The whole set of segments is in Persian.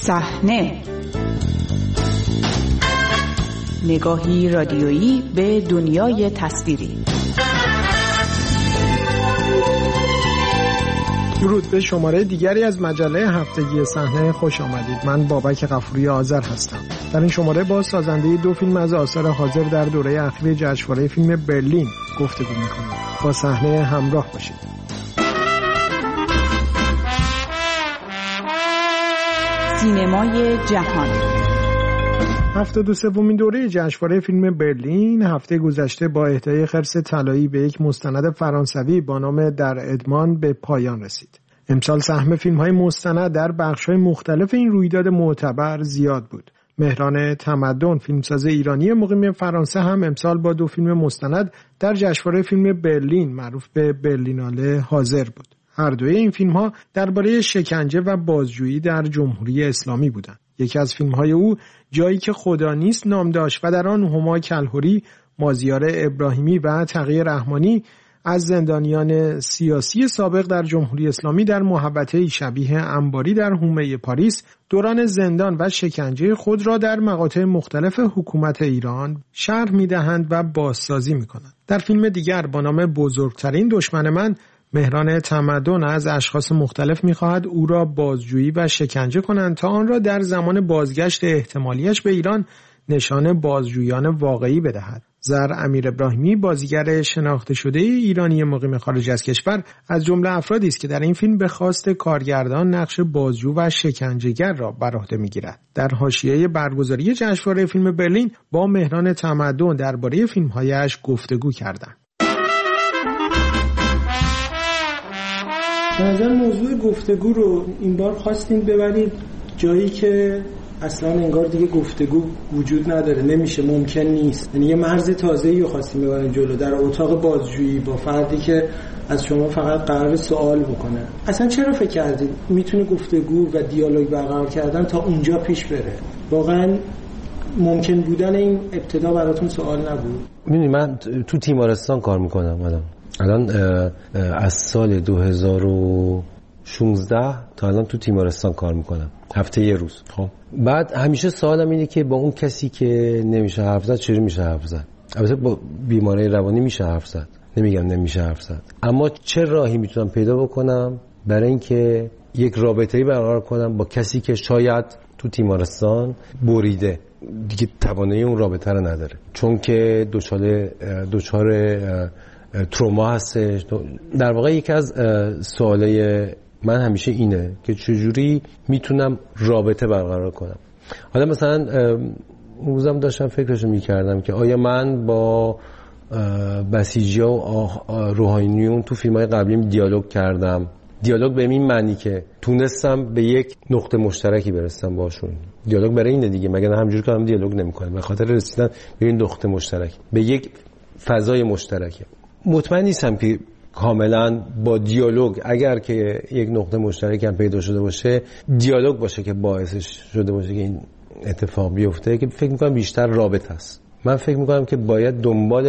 صحنه، نگاهی رادیویی به دنیای تصویری. درود، به شماره دیگری از مجله هفتگی صحنه خوش آمدید. من بابک غفوری آذر هستم. در این شماره با سازنده دو فیلم از آثار حاضر در دوره اخیر جشنواره فیلم برلین گفتگو می‌کنیم. با صحنه همراه باشید. سینمای جهان. 73مین دوره جشنواره فیلم برلین هفته گذشته با اهدای خرس طلایی به یک مستند فرانسوی با نام در ادمان به پایان رسید. امسال سهم فیلم‌های مستند در بخش‌های مختلف این رویداد معتبر زیاد بود. مهران تمدن، فیلمساز ایرانی مقیم فرانسه، هم امسال با دو فیلم مستند در جشنواره فیلم برلین معروف به برلیناله حاضر بود. هر دوی این فیلم‌ها درباره شکنجه و بازجویی در جمهوری اسلامی بودند. یکی از فیلم‌های او جایی که خدا نیست نام داشت و در آن هما کلهوری، مازیار ابراهیمی و تقی رحمانی از زندانیان سیاسی سابق در جمهوری اسلامی در محوطه‌ای شبیه انباری در حومه پاریس دوران زندان و شکنجه خود را در مقاطع مختلف حکومت ایران شرح می‌دهند و بازسازی می‌کنند. در فیلم دیگر با نام بزرگترین دشمن من، مهران تمدن از اشخاص مختلف می‌خواهد او را بازجویی و شکنجه کنند تا آن را در زمان بازگشت احتمالیش به ایران نشان بازجویان واقعی بدهد. زر امیر ابراهیمی، بازیگر شناخته شده ایرانی مقیم خارج از کشور، از جمله افرادی است که در این فیلم به خواست کارگردان نقش بازجو و شکنجهگر را بر عهده می‌گیرد. در حاشیه برگزاری جشنواره فیلم برلین با مهران تمدن درباره فیلم‌هایش گفتگو کردند. به نظر موضوع گفتگو رو این بار خواستیم ببریم جایی که اصلا انگار دیگه گفتگو وجود نداره، نمیشه، ممکن نیست. یعنی یه مرز تازه‌ای رو خواستیم ببریم جلو، در اتاق بازجویی با فردی که از شما فقط قرار سوال بکنه. اصلا چرا فکر کردید میتونه گفتگو و دیالوگ برقرار کردن تا اونجا پیش بره؟ واقعا ممکن بودن این ابتدا براتون سوال نبود؟ میدونی من تو تیمارستان کار میکنم الان از سال 2016 تا الان تو تیمارستان کار میکنم، هفته یه روز. خب بعد همیشه سوالم اینه که با اون کسی که نمیشه حرف زد چجوری میشه حرف زد؟ البته با بیماری روانی میشه حرف زد، نمیگم نمیشه حرف زد، اما چه راهی میتونم پیدا بکنم برای اینکه یک رابطه‌ای برقرار کنم با کسی که شاید تو تیمارستان بریده، دیگه توانایی اون رابطه رو نداره، چون که دچار تروما هستش. در واقع یکی از سوالای من همیشه اینه که چجوری میتونم رابطه برقرار کنم. حالا مثلا روزم داشتم فکرشو میکردم که آیا من با بسیجی‌ها و روحانیون تو فیلم‌های قبلیم دیالوگ کردم؟ دیالوگ به این معنی که تونستم به یک نقطه مشترکی برسم باشون. دیالوگ برای اینه دیگه، مگر نه همجوری که هم دیالوگ نمی‌کنیم، به خاطر رسیدن به این نقطه مشترک، به یک فضای مشترک. مطمئن نیستم که کاملا با دیالوگ، اگر که یک نقطه مشترک هم پیدا شده باشه، دیالوگ باشه که باعثش شده باشه که این اتفاق بیفته، که فکر می‌کنم بیشتر رابطه است. من فکر می‌کنم که باید دنبال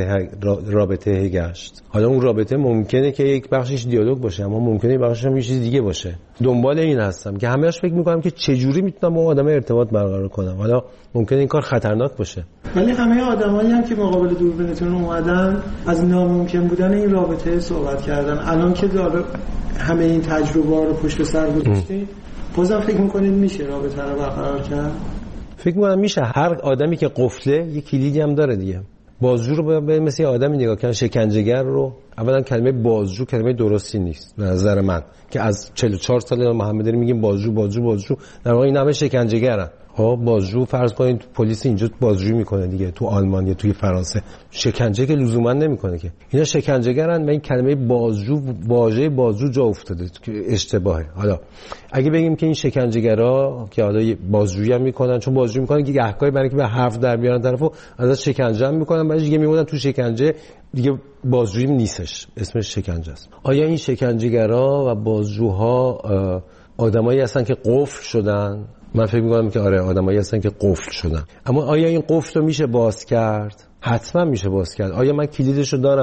رابطه گشت. حالا اون رابطه ممکنه که یک بخشش دیالوگ باشه، اما ممکنه بخشش هم یه چیز دیگه باشه. دنبال این هستم که همه‌اش فکر می‌کنم که چجوری میتونم با آدم ارتباط برقرار کنم. حالا ممکنه این کار خطرناک باشه، ولی همه آدمایی هم که مقابل دوربینتون اومدن از ناممکن بودن این رابطه صحبت کردن. الان که داره همه این تجربه رو پشت سر گذاشتید، بازم فکر می‌کنید میشه رابطه رو برقرار کرد؟ فکر می‌کنم میشه. هر آدمی که قفله یک کلیدی هم داره دیگه. بازجو رو باید مثل آدمی نگاه کنن. شکنجهگر رو اولا کلمه بازجو کلمه درستی نیست به نظر من، که از 44 سال محمد علی میگیم بازجو، در واقع این همه شکنجهگرن. ها بازجو فرض کنید پلیس اینجا بازجویی میکنه دیگه، تو آلمان یا توی فرانسه شکنجه که لزوما نمیکنه که. اینا شکنجهگرن و این کلمه بازجو، واژه بازجو جا افتاده که اشتباهه. حالا اگه بگیم که این شکنجهگرا که حالا بازجویی هم میکنن، چون بازجویی میکنن که گهگاهی برای اینکه به حرف در بیارن طرفو ازش شکنجه هم میکنن، بعدش دیگه میمونن تو شکنجه، دیگه بازجویی نیستش، اسمش شکنجه است. آیا این شکنجهگرا و بازجوها آدمایی هستن که قفل شدن؟ من فکر می‌کنم که آره، آدمایی هستن که قفل شدن. اما آیا این قفل رو میشه باز کرد؟ حتما میشه باز کرد. آیا من کلیدشو دارم؟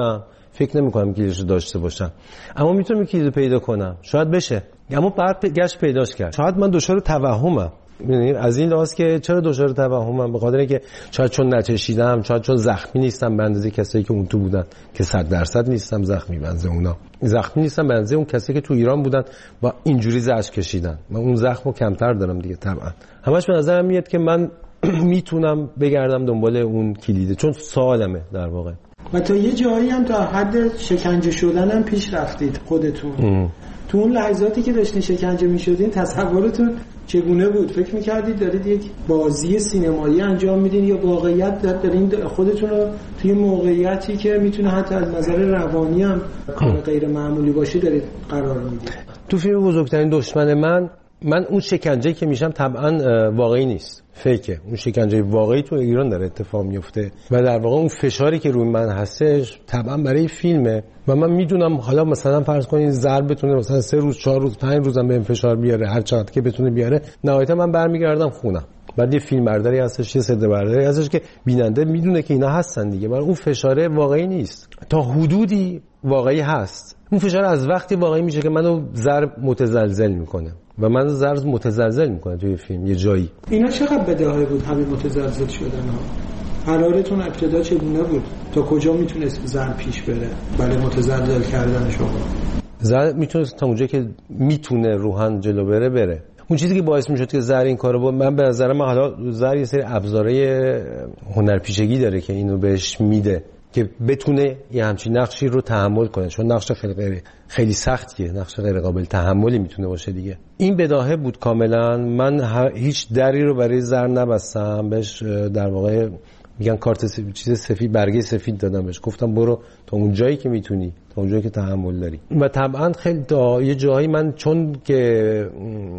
فکر نمی‌کنم کلیدش رو داشته باشم، اما میتونم کلیدو پیدا کنم، شاید بشه، اما بعد گشت پیداش کرد. شاید من دچار توهمم، می‌دونید از این لحاظ که چرا دچار توهمم، به خاطر اینکه شاید چون نچشیدم، شاید چون زخمی نیستم به اندازه کسایی که اون تو بودن که 100% نیستم زخمی به اندازه اونا، زخمی نیستم به اندازه اون کسایی که تو ایران بودن با اینجوری زجر کشیدن. من اون زخمو کمتر دارم دیگه. طبعا همش به نظرم میاد که من میتونم بگردم دنبال اون کلیده، چون سوالمه در واقع. و تا یه جایی هم تا حد شکنجه شدن هم پیش رفتید خودتون. تو اون لحظاتی که داشتین شکنجه میشدین تصورتون چگونه بود؟ فکر میکردید دارید یک بازی سینمایی انجام میدین یا واقعیت دارین خودتون رو توی موقعیتی که میتونه حتی از نظر روانی هم کار غیر معمولی باشه دارید قرار میدید؟ تو فیلم بزرگترین دشمن من اون شکنجه‌ای که میشم طبعا واقعی نیست، فیکه. اون شکنجه واقعی تو ایران داره اتفاق میفته و در واقع اون فشاری که روی من هستش طبعا برای فیلمه و من میدونم حالا مثلا فرض کنید ضرب بتونه مثلا 3 روز 4 روز 5 روزم به فشار بیاره، هر چقدر که بتونه بیاره، نهایتا من برمیگردم خونم. بعد یه فیلم برداری هستش، یه صدا برداری هستش که بیننده میدونه که اینا هستن دیگه، ولی اون فشاره واقعی نیست. تا حدودی واقعی هست. اون فشار از وقتی واقعی میشه که منو ضرب متزلزل میکنه و من ضرب متزلزل میکنه توی فیلم یه جایی. اینا چقدر بداهه بود همین متزلزل شدن ها؟ قرارتون ابتدا چگونه بود؟ تا کجا میتونست ضرب پیش بره؟ برای متزلزل کردن شما ضرب میتونست تا اونجا که میتونه روحن جلو بره. اون چیزی که باعث میشد که زر این کارو با من به نظر من، حالا زر یه سری ابزارهای هنرپیشگی داره که اینو بهش میده که بتونه یه همچین نقشی رو تحمل کنه، چون نقش خیلی سختیه، نقش غیر قابل تحملی میتونه باشه دیگه. این بداهه بود کاملا. من هیچ دری رو برای زر نبستم بهش، در واقع میگن کارت چیز سفید، برگه سفید دادم بهش، گفتم برو تا اون جایی که میتونی، تا اون جایی که تحمل داری. و طبعا خیلی یه جایی من چون که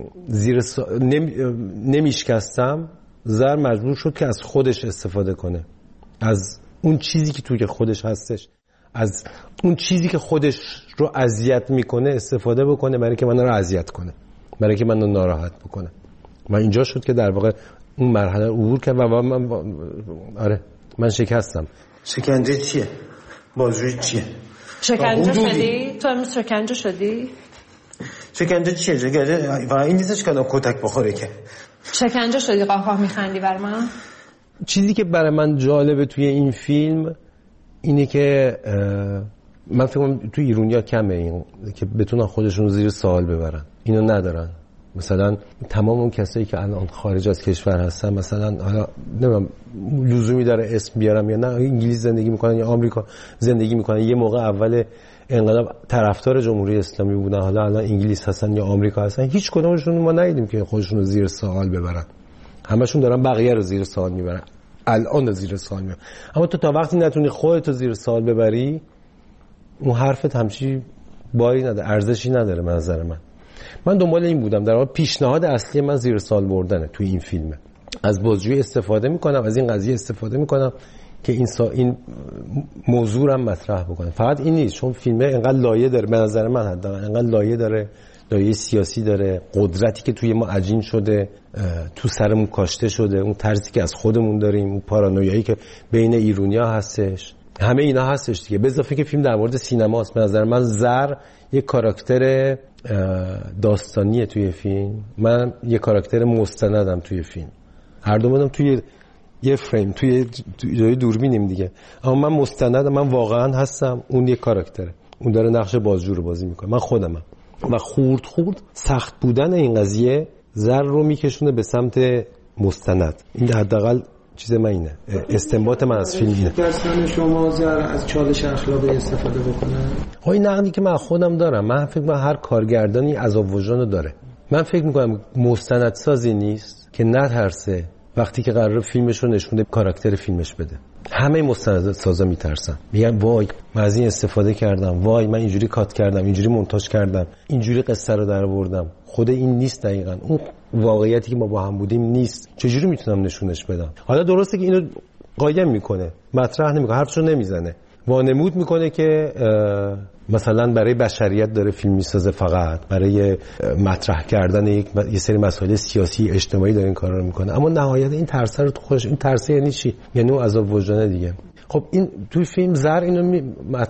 نمیشکستم، زر مجبور شد که از خودش استفاده کنه، از اون چیزی که توی خودش هستش، از اون چیزی که خودش رو اذیت میکنه استفاده بکنه برای که من رو اذیت کنه، برای که من رو ناراحت بکنه. و اینجا شد که در واقع اون مرحله عبور کرد و من شکستم. شکنجه چیه؟ بازجویی چیه؟ شکنجه شدی؟ تو امروز شکنجه شدی؟ شکنجه چیه؟ و این نیستش که کتک بخوره که. شکنجه شدی؟ قاقاه میخندی بر من؟ چیزی که برای من جالبه توی این فیلم اینه که من فکر کنم توی ایرانیا کمه این که بتونن خودشون زیر سوال ببرن. اینو ندارن. مثلا تمام اون کسایی که الان خارج از کشور هستن، مثلا حالا نمیدونم لزومی داره اسم بیارم یا نه، انگلیس زندگی میکنن یا آمریکا زندگی میکنن، یه موقع اول انقلاب طرفدار جمهوری اسلامی بودن، حالا الان انگلیس هستن یا آمریکا هستن، هیچ کدومشون ما ندیدیم که خودشون رو زیر سوال ببرن. همشون دارن بقیه رو زیر سوال میبرن، الان رو زیر سوال میبرن. اما تو تا وقتی نتونی خودت رو زیر سوال ببری، اون حرفت همچی باری نداره، ارزشی نداره. به نظر من دنبال این بودم، در واقع پیشنهاد اصلی من زیر سوال بردنه توی این فیلمه. از بازجویی استفاده میکنم، از این قضیه استفاده میکنم که این موضوع هم مطرح بکنم. فقط این نیست، چون فیلمه انقدر لایه داره، به نظر من حداقل انقدر لایه داره، لایه سیاسی داره، قدرتی که توی ما عجین شده، تو سرمون کاشته شده، اون ترسی که از خودمون داریم، اون پارانویایی که بین ایرانیا هستش، همه اینا هستش دیگه. به اضافه که فیلم در مورد سینماست. به نظر من زر یک کاراکتر داستانیه توی فیلم، من یک کاراکتر مستندم توی فیلم. هر دومون توی یه فریم، توی جای دوربینیم دیگه، اما من مستندم، من واقعا هستم، اون یک کاراکتره، اون داره نقش بازجو رو بازی میکنه، من خودمم. و خورد سخت بودن این قضیه زر رو میکشونه به سمت مستند. این حداقل چیز من اینه، استنباط من از فیلم اینه. داستان شما زر از چالش اخلاقی استفاده بکنه؟ این نقدی که من خودم دارم، من فکر می‌کنم هر کارگردانی عذاب وجدان داره. من فکر می‌کنم مستندسازی نیست که نترسه وقتی که قراره فیلمش رو نشونه کاراکتر فیلمش بده. همه مستندسازا میترسن، میگن وای من از این استفاده کردم، وای من اینجوری کات کردم، اینجوری مونتاژ کردم، اینجوری قصه رو درآوردم. خود این نیست، دقیقاً اون واقعیتی که ما با هم بودیم نیست. چجوری میتونم نشونش بدم؟ حالا درسته که اینو قایم میکنه، مطرح نمیکنه، حرفشو نمیزنه، وانمود میکنه که مثلا برای بشریت داره فیلم میسازه، فقط برای مطرح کردن یه سری مسائل سیاسی اجتماعی داره این کارا رو میکنه. اما نهایت این ترس رو تو خودش، این ترس یعنی چی؟ یعنی اون عذاب وجدان دیگه. خب این توی فیلم زر اینو